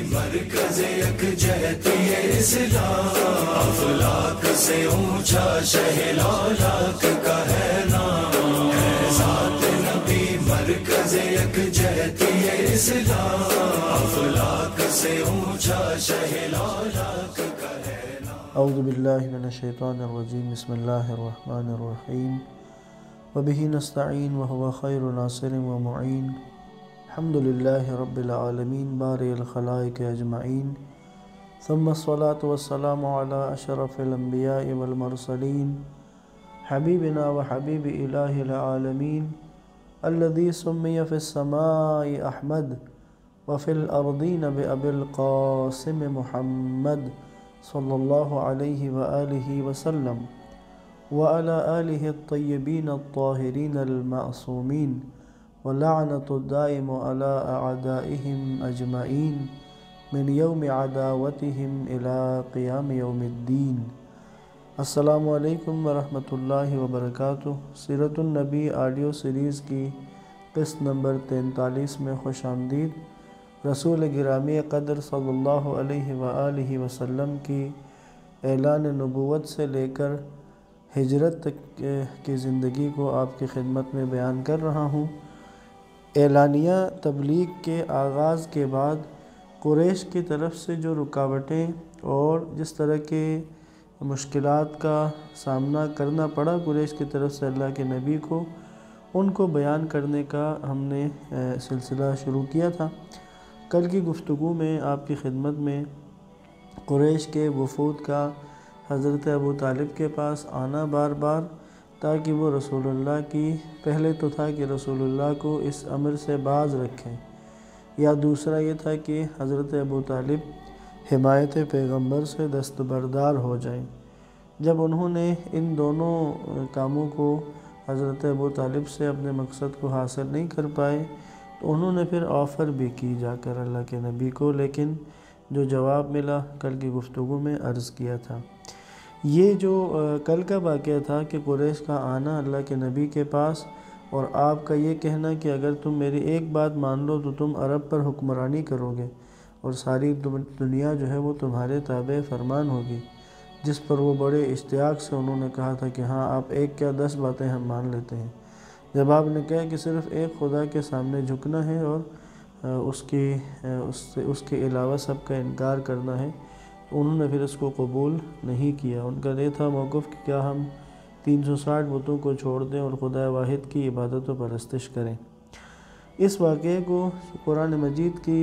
مرکز یکجہتی اسلام، افلاک سے اونچا شہ لالاک کا ہے نام، ہے ذات نبی مرکز یکجہتی اسلام، افلاک سے اونچا شہ لالاک کا ہے نام۔ اعوذ باللہ من الشیطان الرجیم، بسم اللہ الرحمن الرحیم، وبہ نستعین وہو خیر ناصر ومعین، الحمد للہ رب العالمین بارئ الخلائق اجمعین، ثم الصلاة والسلام علی اشرف الانبیاء والمرسلین، حبیبنا وحبیب الہ العالمین، الذی سمی فی السماء احمد وفی الارضین بأبی القاسم محمد صلی اللہ علیہ وآلہ وسلم، وعلی آلہ الطیبین الطاہرین المعصومین، ولعنۃ الدائم علی اعدائہم اجمعین من یوم عداوتہم الی قیام یوم الدین۔ السلام علیکم ورحمۃ اللہ وبرکاتہ۔ سیرت النبی آڈیو سیریز کی قسط نمبر 43 میں خوش آمدید۔ رسول گرامی قدر صلی اللہ علیہ وآلہ وسلم کی اعلان نبوت سے لے کر ہجرت تک کی زندگی کو آپ کی خدمت میں بیان کر رہا ہوں۔ اعلانیہ تبلیغ کے آغاز کے بعد قریش کی طرف سے جو رکاوٹیں اور جس طرح کے مشکلات کا سامنا کرنا پڑا قریش کی طرف سے اللہ کے نبی کو، ان کو بیان کرنے کا ہم نے سلسلہ شروع کیا تھا۔ کل کی گفتگو میں آپ کی خدمت میں قریش کے وفود کا حضرت ابو طالب کے پاس آنا بار بار، تاکہ وہ رسول اللہ کی، پہلے تو تھا کہ رسول اللہ کو اس امر سے باز رکھیں، یا دوسرا یہ تھا کہ حضرت ابو طالب حمایت پیغمبر سے دستبردار ہو جائیں۔ جب انہوں نے ان دونوں کاموں کو حضرت ابو طالب سے اپنے مقصد کو حاصل نہیں کر پائے تو انہوں نے پھر آفر بھی کی جا کر اللہ کے نبی کو، لیکن جو جواب ملا کل کی گفتگو میں عرض کیا تھا۔ یہ جو کل کا واقعہ تھا کہ قریش کا آنا اللہ کے نبی کے پاس اور آپ کا یہ کہنا کہ اگر تم میری ایک بات مان لو تو تم عرب پر حکمرانی کرو گے اور ساری دنیا جو ہے وہ تمہارے تابع فرمان ہوگی، جس پر وہ بڑے اشتیاق سے انہوں نے کہا تھا کہ ہاں آپ ایک کیا 10 باتیں ہم مان لیتے ہیں۔ جب آپ نے کہا کہ صرف ایک خدا کے سامنے جھکنا ہے اور اس کے علاوہ سب کا انکار کرنا ہے، انہوں نے پھر اس کو قبول نہیں کیا۔ ان کا یہ تھا موقف کہ کیا ہم 360 بتوں کو چھوڑ دیں اور خدا واحد کی عبادت و پرستش کریں۔ اس واقعے کو قرآن مجید کی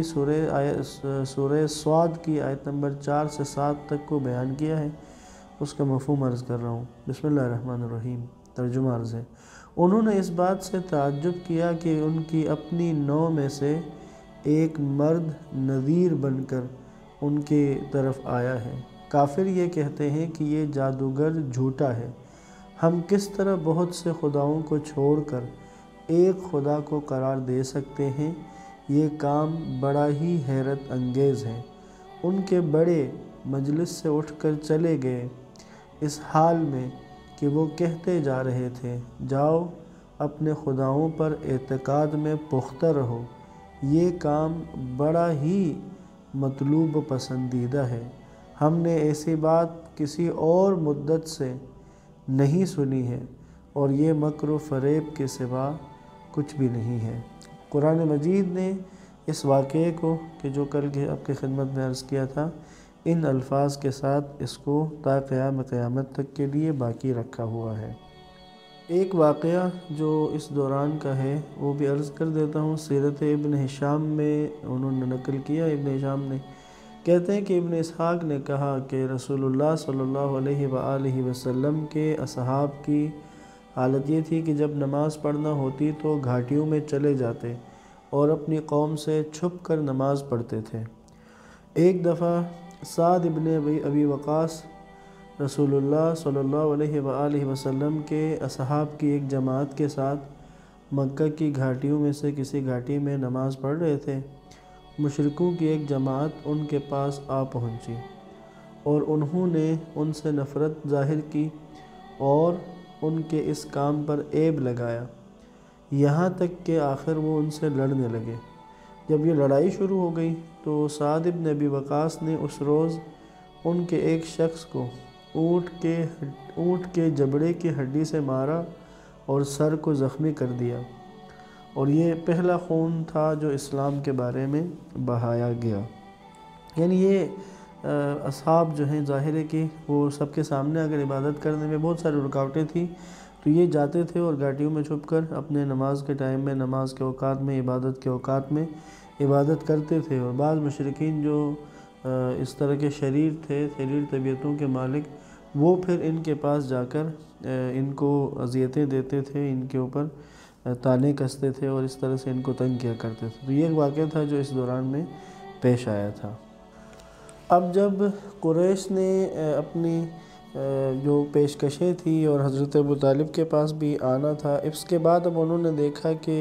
سورہ صاد کی آیت نمبر 4 سے 7 تک کو بیان کیا ہے، اس کا مفہوم عرض کر رہا ہوں۔ بسم اللہ الرحمن الرحیم، ترجمہ عرض ہے۔ انہوں نے اس بات سے تعجب کیا کہ ان کی اپنی نوع میں سے ایک مرد نذیر بن کر ان کی طرف آیا ہے۔ کافر یہ کہتے ہیں کہ یہ جادوگر جھوٹا ہے۔ ہم کس طرح بہت سے خداؤں کو چھوڑ کر ایک خدا کو قرار دے سکتے ہیں؟ یہ کام بڑا ہی حیرت انگیز ہے۔ ان کے بڑے مجلس سے اٹھ کر چلے گئے، اس حال میں کہ وہ کہتے جا رہے تھے، جاؤ اپنے خداؤں پر اعتقاد میں پختہ رہو، یہ کام بڑا ہی مطلوب و پسندیدہ ہے۔ ہم نے ایسی بات کسی اور مدت سے نہیں سنی ہے اور یہ مکر و فریب کے سوا کچھ بھی نہیں ہے۔ قرآن مجید نے اس واقعے کو کہ جو کل کے آپ کی خدمت میں عرض کیا تھا، ان الفاظ کے ساتھ اس کو تا قیامت تک کے لیے باقی رکھا ہوا ہے۔ ایک واقعہ جو اس دوران کا ہے وہ بھی عرض کر دیتا ہوں۔ سیرت ابن ہشام میں انہوں نے نقل کیا، ابن ہشام نے کہتے ہیں کہ ابن اسحاق نے کہا کہ رسول اللہ صلی اللہ علیہ وآلہ وسلم کے اصحاب کی حالت یہ تھی کہ جب نماز پڑھنا ہوتی تو گھاٹیوں میں چلے جاتے اور اپنی قوم سے چھپ کر نماز پڑھتے تھے۔ ایک دفعہ سعد ابن ابی وقاص رسول اللہ صلی اللہ علیہ وآلہ وسلم کے اصحاب کی ایک جماعت کے ساتھ مکہ کی گھاٹیوں میں سے کسی گھاٹی میں نماز پڑھ رہے تھے۔ مشرکوں کی ایک جماعت ان کے پاس آ پہنچی اور انہوں نے ان سے نفرت ظاہر کی اور ان کے اس کام پر عیب لگایا، یہاں تک کہ آخر وہ ان سے لڑنے لگے۔ جب یہ لڑائی شروع ہو گئی تو سعد بن ابی وقاص نے اس روز ان کے ایک شخص کو اونٹ کے جبڑے کی ہڈی سے مارا اور سر کو زخمی کر دیا، اور یہ پہلا خون تھا جو اسلام کے بارے میں بہایا گیا۔ یعنی یہ اصحاب جو ہیں ظاہر ہے کہ وہ سب کے سامنے اگر عبادت کرنے میں بہت ساری رکاوٹیں تھیں تو یہ جاتے تھے اور گھاٹیوں میں چھپ کر اپنے نماز کے ٹائم میں، نماز کے اوقات میں، عبادت کے اوقات میں عبادت کرتے تھے، اور بعض مشرکین جو اس طرح کے شریر تھے، شریر طبیعتوں کے مالک، وہ پھر ان کے پاس جا کر ان کو اذیتیں دیتے تھے، ان کے اوپر تانے کستے تھے اور اس طرح سے ان کو تنگ کیا کرتے تھے۔ تو یہ ایک واقعہ تھا جو اس دوران میں پیش آیا تھا۔ اب جب قریش نے اپنی جو پیشکشیں تھی اور حضرت ابو طالب کے پاس بھی آنا تھا، اس کے بعد اب انہوں نے دیکھا کہ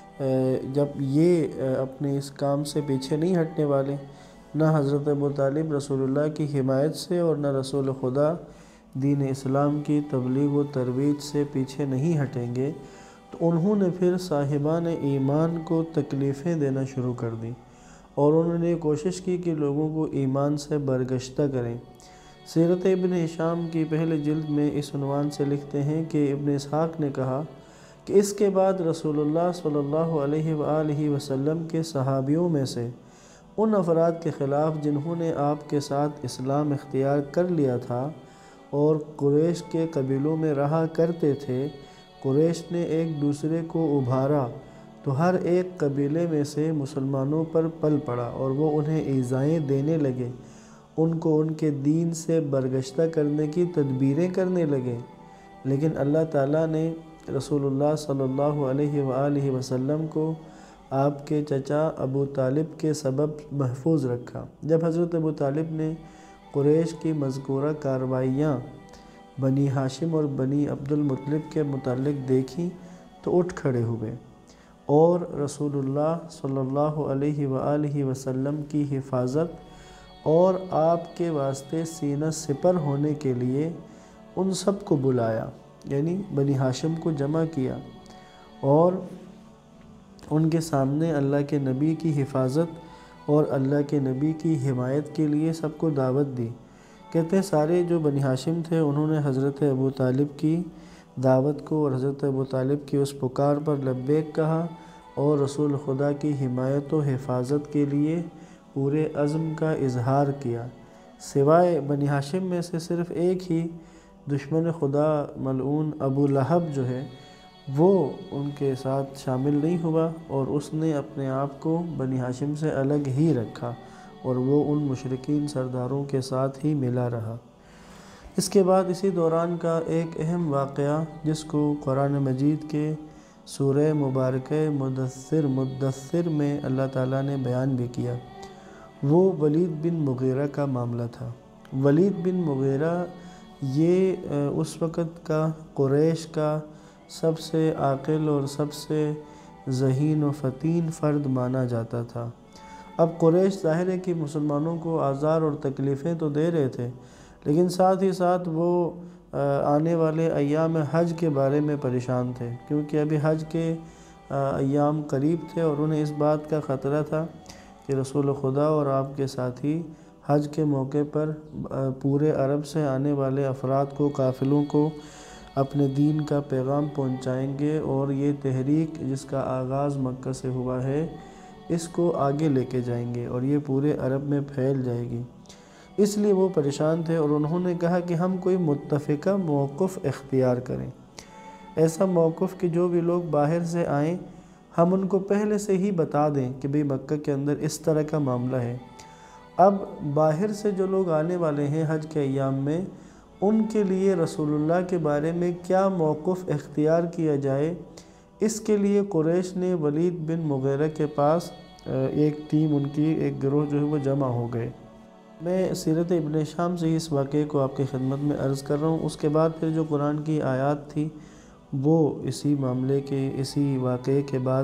جب یہ اپنے اس کام سے پیچھے نہیں ہٹنے والے، نہ حضرت ابو طالب رسول اللہ کی حمایت سے اور نہ رسول خدا دین اسلام کی تبلیغ و ترویج سے پیچھے نہیں ہٹیں گے، تو انہوں نے پھر صاحبان ایمان کو تکلیفیں دینا شروع کر دیں اور انہوں نے کوشش کی کہ لوگوں کو ایمان سے برگشتہ کریں۔ سیرت ابن ہشام کی پہلے جلد میں اس عنوان سے لکھتے ہیں کہ ابن اسحاق نے کہا کہ اس کے بعد رسول اللہ صلی اللہ علیہ وآلہ وسلم کے صحابیوں میں سے ان افراد کے خلاف جنہوں نے آپ کے ساتھ اسلام اختیار کر لیا تھا اور قریش کے قبیلوں میں رہا کرتے تھے، قریش نے ایک دوسرے کو ابھارا تو ہر ایک قبیلے میں سے مسلمانوں پر پل پڑا اور وہ انہیں ایذائیں دینے لگے، ان کو ان کے دین سے برگشتہ کرنے کی تدبیریں کرنے لگے۔ لیکن اللہ تعالیٰ نے رسول اللہ صلی اللہ علیہ وآلہ وسلم کو آپ کے چچا ابو طالب کے سبب محفوظ رکھا۔ جب حضرت ابو طالب نے قریش کی مذکورہ کارروائیاں بنی ہاشم اور بنی عبد المطلب کے متعلق دیکھیں تو اٹھ کھڑے ہوئے اور رسول اللہ صلی اللہ علیہ وآلہ وسلم کی حفاظت اور آپ کے واسطے سینہ سپر ہونے کے لیے ان سب کو بلایا، یعنی بنی ہاشم کو جمع کیا اور ان کے سامنے اللہ کے نبی کی حفاظت اور اللہ کے نبی کی حمایت کے لیے سب کو دعوت دی۔ کہتے ہیں سارے جو بنی ہاشم تھے انہوں نے حضرت ابو طالب کی دعوت کو اور حضرت ابو طالب کی اس پکار پر لبیک کہا اور رسول خدا کی حمایت و حفاظت کے لیے پورے عزم کا اظہار کیا۔ سوائے بنی ہاشم میں سے صرف ایک ہی دشمن خدا ملعون ابو لہب جو ہے وہ ان کے ساتھ شامل نہیں ہوا اور اس نے اپنے آپ کو بنی ہاشم سے الگ ہی رکھا اور وہ ان مشرکین سرداروں کے ساتھ ہی ملا رہا۔ اس کے بعد اسی دوران کا ایک اہم واقعہ جس کو قرآن مجید کے سورہ مبارکہ مدثر میں اللہ تعالیٰ نے بیان بھی کیا، وہ ولید بن مغیرہ کا معاملہ تھا۔ ولید بن مغیرہ یہ اس وقت کا قریش کا سب سے عاقل اور سب سے ذہین و فطین فرد مانا جاتا تھا۔ اب قریش ظاہر ہے کہ مسلمانوں کو آزار اور تکلیفیں تو دے رہے تھے، لیکن ساتھ ہی ساتھ وہ آنے والے ایام حج کے بارے میں پریشان تھے، کیونکہ ابھی حج کے ایام قریب تھے اور انہیں اس بات کا خطرہ تھا کہ رسول خدا اور آپ کے ساتھی حج کے موقع پر پورے عرب سے آنے والے افراد کو، قافلوں کو اپنے دین کا پیغام پہنچائیں گے اور یہ تحریک جس کا آغاز مکہ سے ہوا ہے اس کو آگے لے کے جائیں گے اور یہ پورے عرب میں پھیل جائے گی۔ اس لیے وہ پریشان تھے اور انہوں نے کہا کہ ہم کوئی متفقہ موقف اختیار کریں، ایسا موقف کہ جو بھی لوگ باہر سے آئیں ہم ان کو پہلے سے ہی بتا دیں کہ بھئی مکہ کے اندر اس طرح کا معاملہ ہے۔ اب باہر سے جو لوگ آنے والے ہیں حج کے ایام میں ان کے لیے رسول اللہ کے بارے میں کیا موقف اختیار کیا جائے، اس کے لیے قریش نے ولید بن مغیرہ کے پاس ایک ٹیم، ان کی ایک گروہ جو ہے وہ جمع ہو گئے۔ میں سیرت ابن ہشام سے اس واقعے کو آپ کی خدمت میں عرض کر رہا ہوں، اس کے بعد پھر جو قرآن کی آیات تھی وہ اسی معاملے کے، اسی واقعے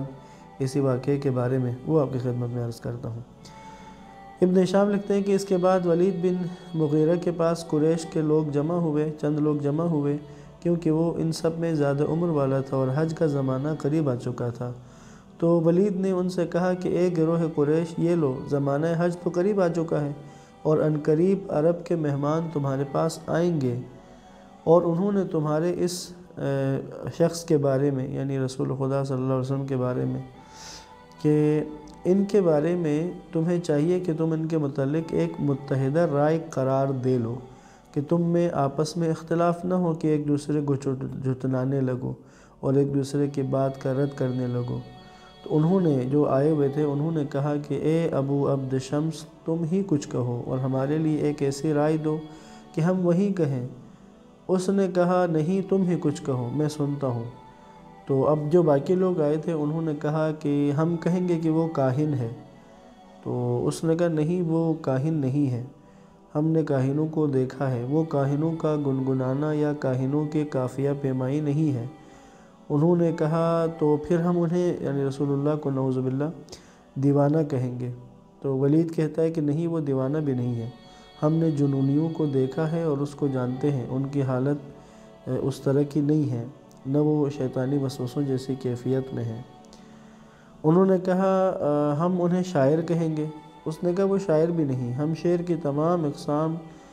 کے بارے میں وہ آپ کی خدمت میں عرض کرتا ہوں۔ ابن ہشام لکھتے ہیں کہ اس کے بعد ولید بن مغیرہ کے پاس قریش کے لوگ جمع ہوئے، چند لوگ جمع ہوئے، کیونکہ وہ ان سب میں زیادہ عمر والا تھا اور حج کا زمانہ قریب آ چکا تھا۔ تو ولید نے ان سے کہا کہ اے گروہ قریش، یہ لو، زمانہ حج تو قریب آ چکا ہے اور عنقریب عرب کے مہمان تمہارے پاس آئیں گے، اور انہوں نے تمہارے اس شخص کے بارے میں، یعنی رسول خدا صلی اللہ علیہ وسلم کے بارے میں، کہ ان کے بارے میں تمہیں چاہیے کہ تم ان کے متعلق ایک متحدہ رائے قرار دے لو، کہ تم میں آپس میں اختلاف نہ ہو کہ ایک دوسرے کو جھٹلانے لگو اور ایک دوسرے کی بات کا رد کرنے لگو۔ تو انہوں نے، جو آئے ہوئے تھے، انہوں نے کہا کہ اے ابو عبد شمس، تم ہی کچھ کہو اور ہمارے لیے ایک ایسی رائے دو کہ ہم وہی کہیں۔ اس نے کہا نہیں، تم ہی کچھ کہو، میں سنتا ہوں۔ تو اب جو باقی لوگ آئے تھے انہوں نے کہا کہ ہم کہیں گے کہ وہ کاہن ہے۔ تو اس نے کہا نہیں، وہ کاہن نہیں ہے، ہم نے کاہنوں کو دیکھا ہے، وہ کاہنوں کا گنگنانا یا کاہنوں کے قافیہ پیمائی نہیں ہے۔ انہوں نے کہا تو پھر ہم انہیں، یعنی رسول اللہ کو، نعوذ باللہ، دیوانہ کہیں گے۔ تو ولید کہتا ہے کہ نہیں، وہ دیوانہ بھی نہیں ہے، ہم نے جنونیوں کو دیکھا ہے اور اس کو جانتے ہیں، ان کی حالت اس طرح کی نہیں ہے، نہ وہ شیطانی وسوسوں جیسی کیفیت میں ہیں۔ انہوں نے کہا ہم انہیں شاعر کہیں گے۔ اس نے کہا وہ شاعر بھی نہیں، ہم شعر کی تمام اقسام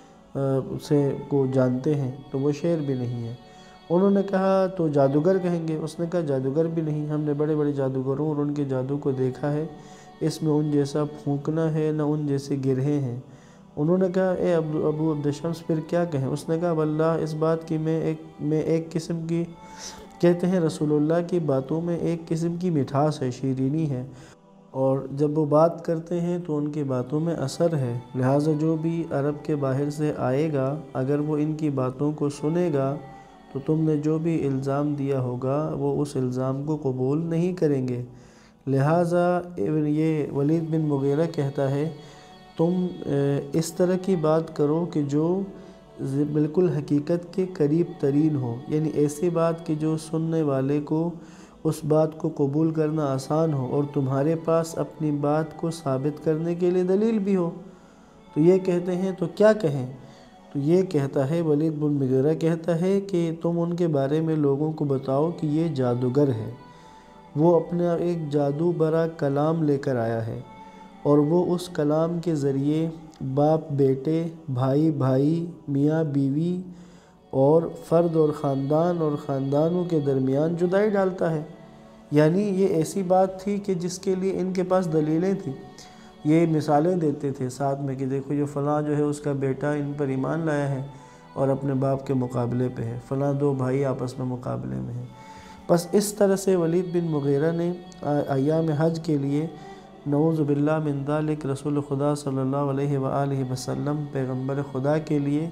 کو جانتے ہیں، تو وہ شعر بھی نہیں ہے۔ انہوں نے کہا تو جادوگر کہیں گے۔ اس نے کہا جادوگر بھی نہیں، ہم نے بڑے بڑے جادوگروں اور ان کے جادو کو دیکھا ہے، اس میں ان جیسا پھونکنا ہے نہ ان جیسے گرہیں ہیں۔ انہوں نے کہا اے ابو عبد شمس، پھر کیا کہیں؟ اس نے کہا واللہ اس بات کی میں ایک قسم کی، کہتے ہیں رسول اللہ کی باتوں میں ایک قسم کی مٹھاس ہے، شیرینی ہے، اور جب وہ بات کرتے ہیں تو ان کی باتوں میں اثر ہے، لہٰذا جو بھی عرب کے باہر سے آئے گا اگر وہ ان کی باتوں کو سنے گا تو تم نے جو بھی الزام دیا ہوگا وہ اس الزام کو قبول نہیں کریں گے۔ لہٰذا یہ ولید بن مغیرہ کہتا ہے تم اس طرح کی بات کرو کہ جو بالکل حقیقت کے قریب ترین ہو، یعنی ایسی بات کہ جو سننے والے کو اس بات کو قبول کرنا آسان ہو اور تمہارے پاس اپنی بات کو ثابت کرنے کے لیے دلیل بھی ہو۔ تو یہ کہتے ہیں تو کیا کہیں؟ تو یہ کہتا ہے، ولید بن مغیرہ کہتا ہے کہ تم ان کے بارے میں لوگوں کو بتاؤ کہ یہ جادوگر ہے، وہ اپنا ایک جادو برا کلام لے کر آیا ہے، اور وہ اس کلام کے ذریعے باپ بیٹے، بھائی بھائی، میاں بیوی اور فرد اور خاندانوں کے درمیان جدائی ڈالتا ہے۔ یعنی یہ ایسی بات تھی کہ جس کے لیے ان کے پاس دلیلیں تھیں، یہ مثالیں دیتے تھے ساتھ میں کہ دیکھو یہ فلاں جو ہے اس کا بیٹا ان پر ایمان لایا ہے اور اپنے باپ کے مقابلے پہ ہے، فلاں دو بھائی آپس میں مقابلے میں ہیں۔ بس اس طرح سے ولید بن مغیرہ نے ایام حج کے لیے، نعوذ باللہ من ذالک، رسول خدا صلی اللہ علیہ وآلہ وسلم پیغمبر خدا کے لیے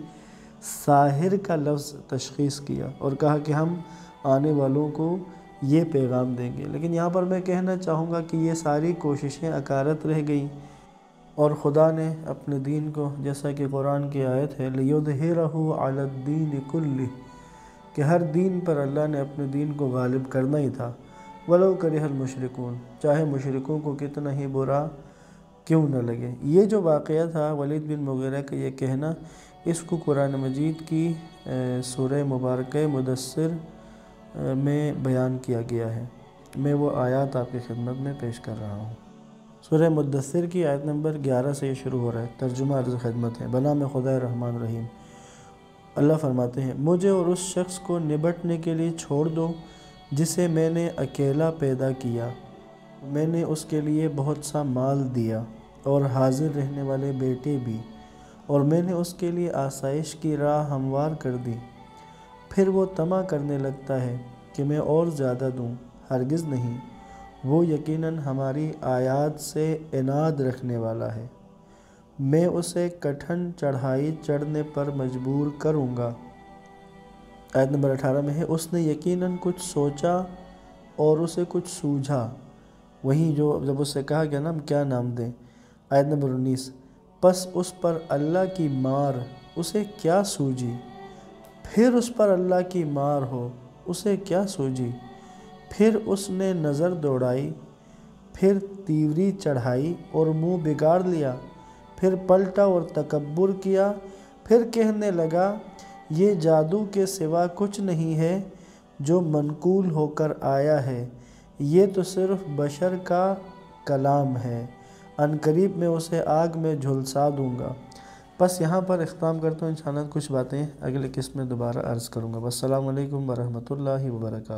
ساحر کا لفظ تشخیص کیا اور کہا کہ ہم آنے والوں کو یہ پیغام دیں گے۔ لیکن یہاں پر میں کہنا چاہوں گا کہ یہ ساری کوششیں عکارت رہ گئیں، اور خدا نے اپنے دین کو، جیسا کہ قرآن کی آیت ہے لِيُظْهِرَهُ عَلَى الدِّينِ كُلِّهِ، کہ ہر دین پر اللہ نے اپنے دین کو غالب کرنا ہی تھا، وَلَوْ كَرِهَ الْمُشْرِكُونَ، چاہے مشرکوں کو کتنا ہی برا کیوں نہ لگے۔ یہ جو واقعہ تھا ولید بن مغیرہ کا یہ کہنا، اس کو قرآن مجید کی سورہ مبارکہ مدثر میں بیان کیا گیا ہے۔ میں وہ آیات آپ کی خدمت میں پیش کر رہا ہوں۔ سورہ مدثر کی آیت نمبر 11 سے یہ شروع ہو رہا ہے، ترجمہ عرض خدمت ہے۔ بنام خدا رحمان رحیم۔ اللہ فرماتے ہیں مجھے اور اس شخص کو نبٹنے کے لیے چھوڑ دو جسے میں نے اکیلا پیدا کیا، میں نے اس کے لیے بہت سا مال دیا اور حاضر رہنے والے بیٹے بھی، اور میں نے اس کے لیے آسائش کی راہ ہموار کر دی۔ پھر وہ طمع کرنے لگتا ہے کہ میں اور زیادہ دوں، ہرگز نہیں، وہ یقیناً ہماری آیات سے عناد رکھنے والا ہے، میں اسے کٹھن چڑھائی چڑھنے پر مجبور کروں گا۔ آیت نمبر 18 میں ہے اس نے یقیناً کچھ سوچا اور اسے کچھ سوجھا۔ وہیں جو جب اس سے کہا گیا نا ہم کیا نام دیں، آیت نمبر 19، پس اس پر اللہ کی مار اسے کیا سوجھی، پھر اس پر اللہ کی مار ہو اسے کیا سوجھی، پھر اس نے نظر دوڑائی، پھر تیوری چڑھائی اور منہ بگاڑ لیا، پھر پلٹا اور تکبر کیا، پھر کہنے لگا یہ جادو کے سوا کچھ نہیں ہے جو منقول ہو کر آیا ہے، یہ تو صرف بشر کا کلام ہے، ان قریب میں اسے آگ میں جھلسا دوں گا۔ بس یہاں پر اختتام کرتا ہوں، انشاءاللہ کچھ باتیں اگلے قسط میں دوبارہ عرض کروں گا۔ السلام علیکم ورحمۃ اللہ وبرکاتہ۔